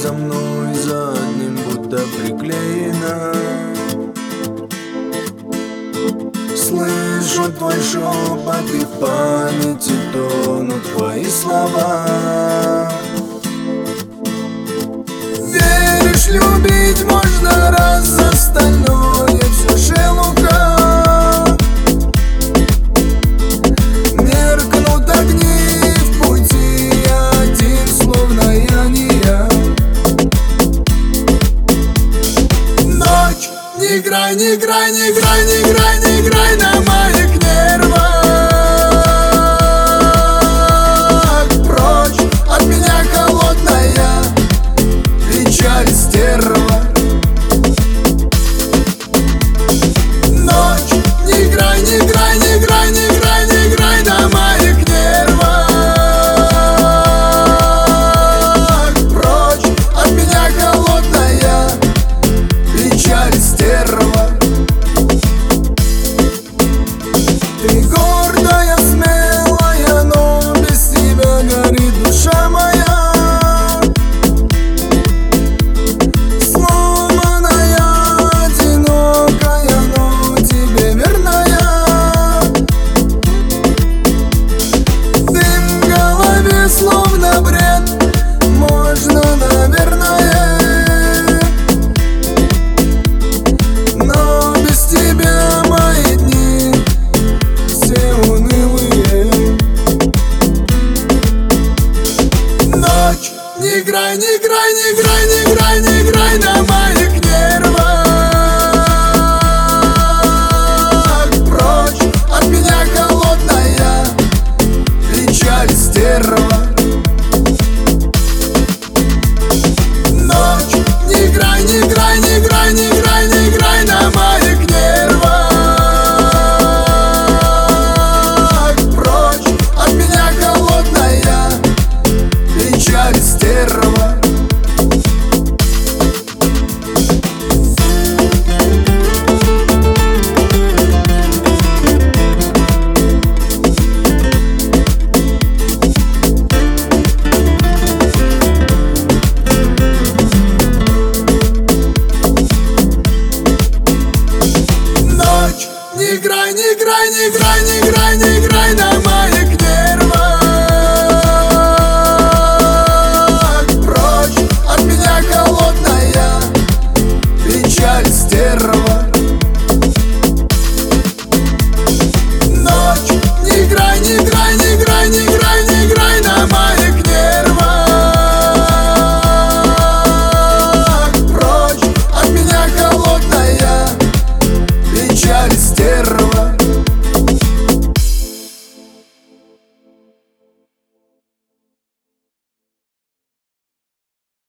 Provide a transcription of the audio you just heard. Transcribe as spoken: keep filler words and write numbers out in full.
за мной за одним будто приклеена. Слышу твой шепот, и в памяти тонут твои слова. Веришь, любить можно раз, остальное все шелуха. Меркнут огни в пути, я один, словно я не я. Ночь, не играй, не играй, не играй, не играй, не играй на моих нервах. Прочь от меня, холодная печаль, стерва. Ночь, не играй, не играй, не играй, не играй, не играй на моих нервах. Прочь от меня, холодная печаль, стерва. Ты гордая, смелая, но без тебя горит душа моя. Сломанная, одинокая, но тебе верная. Дым в голове, словно бред, можно, наверное, но без тебя мои дни все унылые. Ночь, не играй, не играй, не играй, не играй, не играй на моих нервах. Прочь от меня, холодная печаль, стерва. Ночь, не играй, не играй, не играй, не играй, не играй на моих нервах. Прочь от меня, холодная печаль, стерва. Ночь, не играй, не играй, не играй, не играй, не